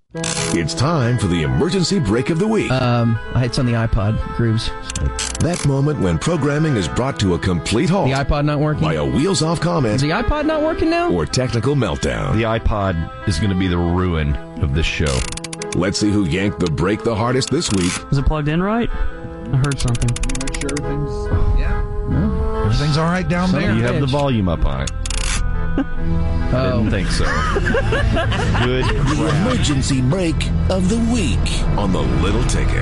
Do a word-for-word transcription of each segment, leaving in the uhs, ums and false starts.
It's time for the emergency break of the week. Um, it's on the iPod, Grooves. That moment when programming is brought to a complete halt. The iPod not working? By a wheels-off comment. Is the iPod not working now? Or technical meltdown. The iPod is going to be the ruin of this show. Let's see who yanked the break the hardest this week. Was it plugged in right? I heard something. Make sure everything's, yeah. No, everything's all right down Some there. You have the volume up on it. Oh. I didn't think so. Good The crap. emergency break of the week on the Little Ticket.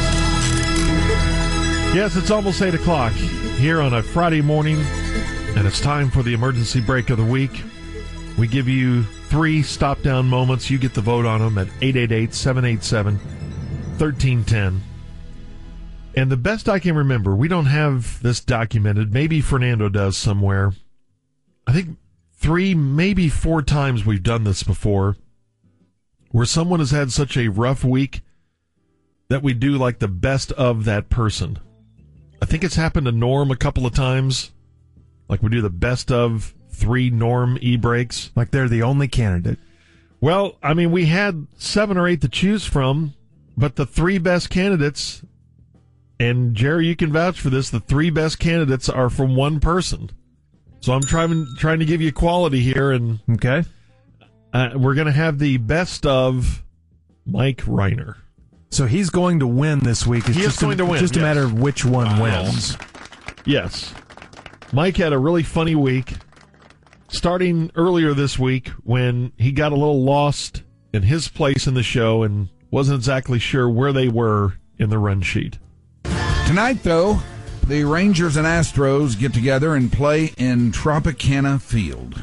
Yes, it's almost eight o'clock here on a Friday morning, and it's time for the emergency break of the week. We give you three stop-down moments. You get the vote on them at eight eight eight, seven eight seven, one three one zero. And the best I can remember, we don't have this documented. Maybe Fernando does somewhere. I think three, maybe four times we've done this before, where someone has had such a rough week that we do like the best of that person. I think it's happened to Norm a couple of times. Like we do the best of three Norm e-breaks. Like they're the only candidate. Well, I mean, we had seven or eight to choose from, but the three best candidates, and Jerry, you can vouch for this, the three best candidates are from one person. So I'm trying trying to give you quality here, and okay, uh, we're going to have the best of Mike Reiner. So he's going to win this week. It's he just is going a, to win. Just yes. a matter of which one uh, wins. Yes. Mike had a really funny week, starting earlier this week when he got a little lost in his place in the show and wasn't exactly sure where they were in the run sheet. Tonight, though, the Rangers and Astros get together and play in Tropicana Field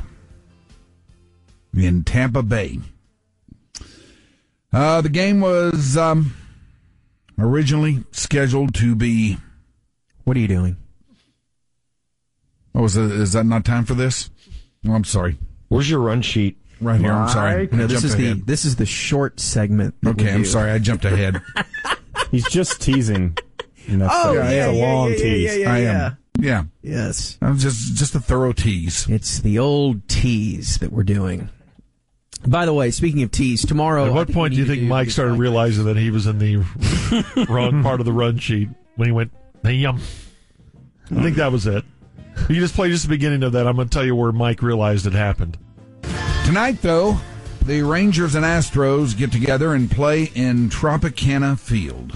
in Tampa Bay. Uh, the game was um, originally scheduled to be... What are you doing? Oh, is that, is that not time for this? Oh, I'm sorry. Where's your run sheet? Right here, I'm sorry. No, I this jumped is ahead. the this is the short segment. that we Okay, I'm do. sorry, I jumped ahead. He's just teasing. And that's Oh, the, yeah, it's a yeah, long yeah, tease. yeah, yeah, I yeah. am. Yeah. Yes. I'm just just a thorough tease. It's the old tease that we're doing. By the way, speaking of tease, tomorrow... At I what think point we do you need think to Mike do started this realizing that he was in the wrong part of the run sheet when he went, hey, yum? I think that was it. You just play just the beginning of that. I'm going to tell you where Mike realized it happened. Tonight, though, the Rangers and Astros get together and play in Tropicana Field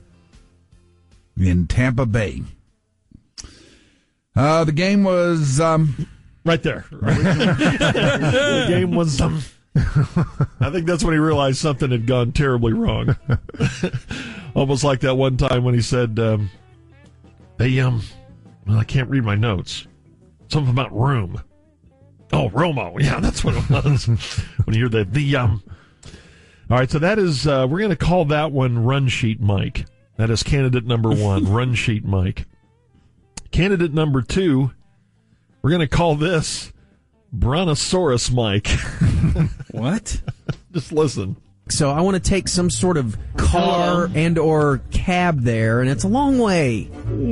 in Tampa Bay. Uh, the game was... Um, right there. The game was... Um, I think that's when he realized something had gone terribly wrong. Almost like that one time when he said, um, hey, um, well, I can't read my notes. Something about room. Oh, Romo. Yeah, that's what it was. When you hear that, the, um, all right, so that is, uh, we're going to call that one Run Sheet Mike. That is candidate number one, Run Sheet Mike. Candidate number two, we're going to call this Brontosaurus Mike. What? Just listen. So I want to take some sort of car and or cab there, and it's a long way.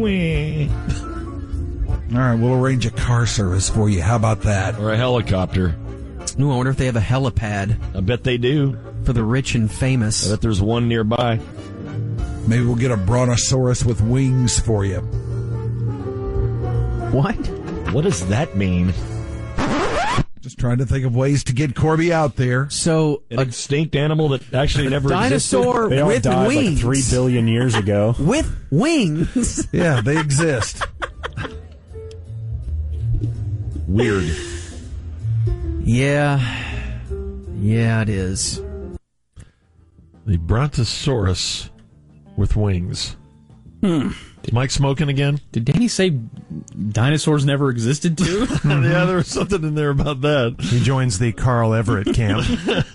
all right, we'll arrange a car service for you. How about that? Or a helicopter. Ooh, I wonder if they have a helipad I bet they do. for the rich and famous. I bet there's one nearby. Maybe we'll get a Brontosaurus with wings for you. What? What does that mean? Just trying to think of ways to get Corby out there. So An extinct animal that actually never dinosaur They all with died wings. like three billion years ago. With wings. Yeah, they exist. Weird. Yeah. Yeah, it is. The Brontosaurus with wings. Hmm. Is Mike smoking again? Did Danny say dinosaurs never existed too? Yeah, there was something in there about that. He joins the Carl Everett camp.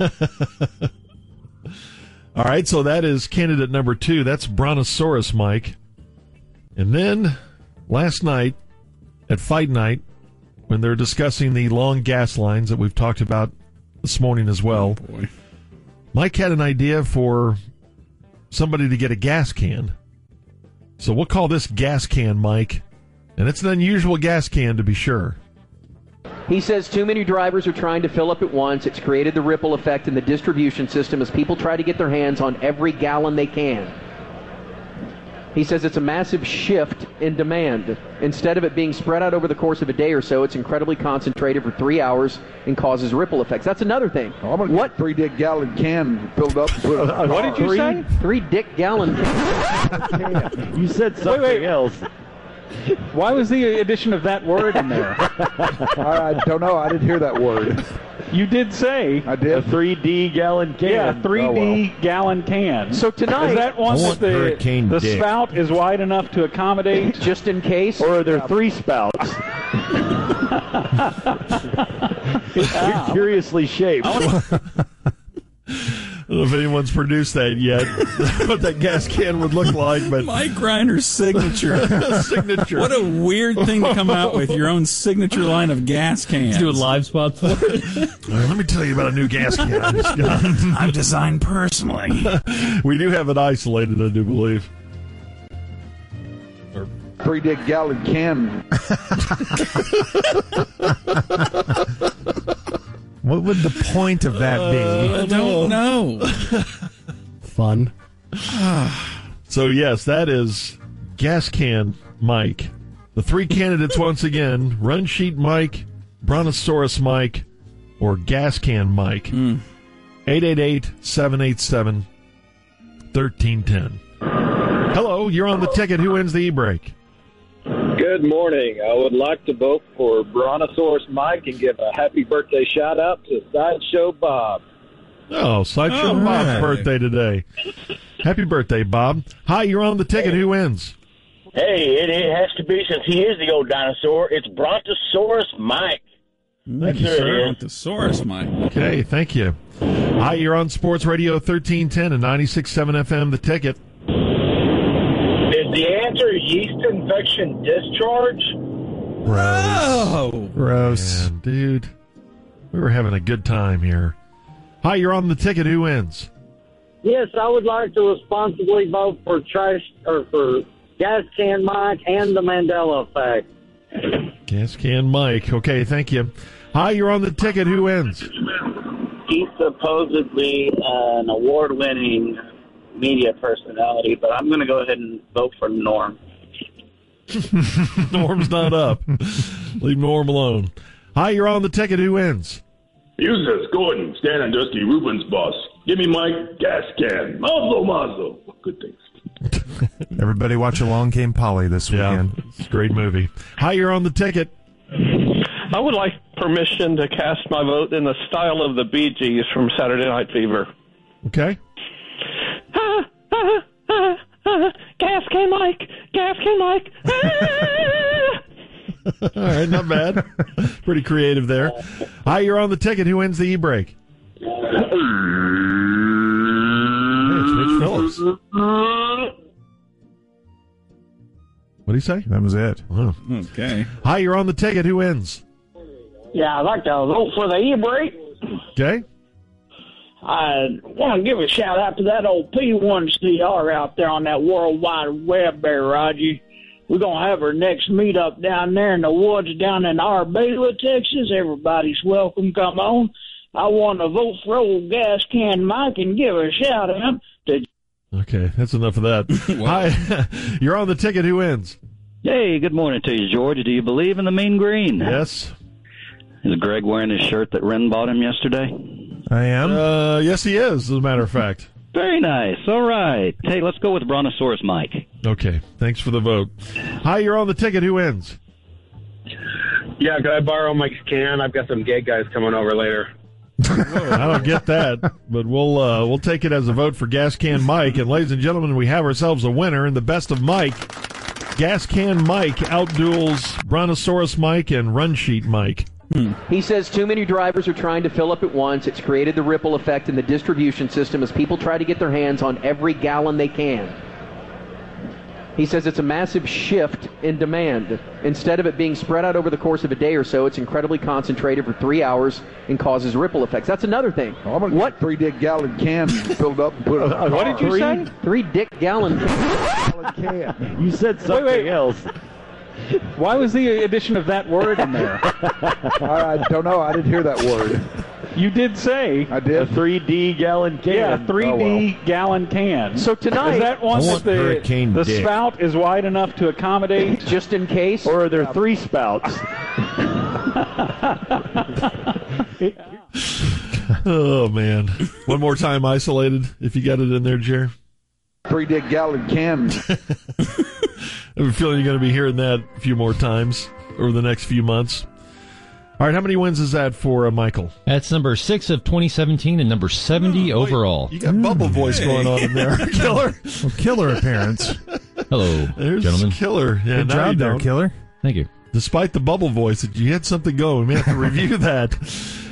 All right, so that is candidate number two. That's Brontosaurus Mike. And then last night at Fight Night, when they're discussing the long gas lines that we've talked about this morning as well, Oh, boy. Mike had an idea for somebody to get a gas can. So we'll call this gas can Mike. And it's an unusual gas can to be sure. He says too many drivers are trying to fill up at once. It's created the ripple effect in the distribution system as people try to get their hands on every gallon they can. He says it's a massive shift in demand. Instead of it being spread out over the course of a day or so, it's incredibly concentrated for three hours and causes ripple effects. That's another thing. Oh, I'm gonna what get three dick gallon can filled up. Put Uh, what did you three, say? Three dick gallon. You said something Wait, wait. else. Why was the addition of that word in there? I don't know. I didn't hear that word. You did say. I A did. three D gallon can. Yeah, three D Oh, well. gallon can. So tonight- is that one I that want the, Hurricane the Dick. spout is wide enough to accommodate? Just in case. Or are there three spouts? It's curiously shaped. I don't know if anyone's produced that yet, what that gas can would look like, but Mike Greiner's signature. signature. What a weird thing to come out with, your own signature line of gas cans. Do a live spot for it. Uh, let me tell you about a new gas can I just got. I'm designed personally. We do have it isolated, I do believe. Three dick gallon can. What would the point of that be? I don't know. Fun. So, yes, that is Gas Can Mike. The three candidates once again, Run Sheet Mike, Brontosaurus Mike, or Gas Can Mike. eight eight eight, seven eight seven, one three one zero. Hello, you're on the ticket. Who wins the e-break? Good morning. I would like to vote for Brontosaurus Mike and give a happy birthday shout out to Sideshow Bob. Oh, Sideshow All Bob's right. birthday today. Happy birthday, Bob. Hi, you're on the ticket. Who wins? Hey, it, it has to be, since he is the old dinosaur, it's Brontosaurus Mike. Thank you, That's sir. it. Brontosaurus, Mike. Okay, thank you. Hi, you're on Sports Radio thirteen ten and ninety-six point seven F M, The Ticket. Is the answer yeast infection discharge? Oh, Gross. Man, dude, we were having a good time here. Hi, you're on the ticket. Who wins? Yes, I would like to responsibly vote for trash or for Gas Can Mike and the Mandela Effect. Gas Can Mike. Okay, thank you. Hi, you're on the ticket. Who wins? He's supposedly an award-winning media personality, but I'm going to go ahead and vote for Norm. Norm's not up. Leave Norm alone. Hi, you're on the ticket. Who wins? Useless, Gordon, Stan and Dusty Rubens' boss. Give me my gas can. Mazel, mazel. Good things. Everybody watch Along Came Polly this weekend. Yeah, it's a great movie. Hi, you're on the ticket. I would like permission to cast my vote in the style of the Bee Gees from Saturday Night Fever. Okay. Gas can Mike, gas can Mike. All right, not bad. Pretty creative there. Hi, you're on the ticket. Who wins the e-break? Hey, it's Rich Phillips. What do you say? That was it. Oh. Okay. Hi, you're on the ticket. Who wins? Yeah, I'd like to vote for the e-break. Okay. I want to give a shout out to that old P one C R out there on that World Wide Web there, Roger. We're going to have our next meetup down there in the woods down in Arbeila, Texas. Everybody's welcome. Come on. I want to vote for old Gas Can Mike and give a shout out to... Okay, that's enough of that. Hi, you're on the ticket. Who wins? Hey, good morning to you, George. Do you believe in the mean green? Yes. Is Greg wearing his shirt that Ren bought him yesterday? I am. Uh, yes, he is, as a matter of fact. Very nice. All right. Hey, let's go with Brontosaurus Mike. Okay, thanks for the vote. Hi, you're on the ticket. Who wins? Yeah, could I borrow Mike's can? I've got some gay guys coming over later. I don't get that, but we'll uh, we'll take it as a vote for Gas Can Mike. And ladies and gentlemen, we have ourselves a winner in the best of Mike. Gas Can Mike outduels Brontosaurus Mike and Run Sheet Mike. Hmm. He says too many drivers are trying to fill up at once. It's created the ripple effect in the distribution system as people try to get their hands on every gallon they can. He says it's a massive shift in demand. Instead of it being spread out over the course of a day or so, it's incredibly concentrated for three hours and causes ripple effects. That's another thing. Oh, I'm gonna what? Get three dick gallon can filled up and put it uh, What did you three? say? Three dick gallon can. You said something wait, wait. else. Why was the addition of that word in there? I don't know. I didn't hear that word. You did say. I did. A three D gallon can. Yeah, three D Oh, well. gallon can. So tonight, is that one I that want the, Hurricane the Dick. spout is wide enough to accommodate? just in case? Or are there three spouts? Oh, man. One more time isolated, if you got it in there, Jer. Three D gallon can. I have a feeling you're going to be hearing that a few more times over the next few months. All right, how many wins is that for uh, Michael? That's number six of twenty seventeen and number seventy Oh, wait, overall. You got bubble voice going on in there, Killer. Well, killer appearance. Hello, There's gentlemen. Killer. Yeah, Good now job you there, don't. Killer. Thank you. Despite the bubble voice, you had something going. We may have to review that.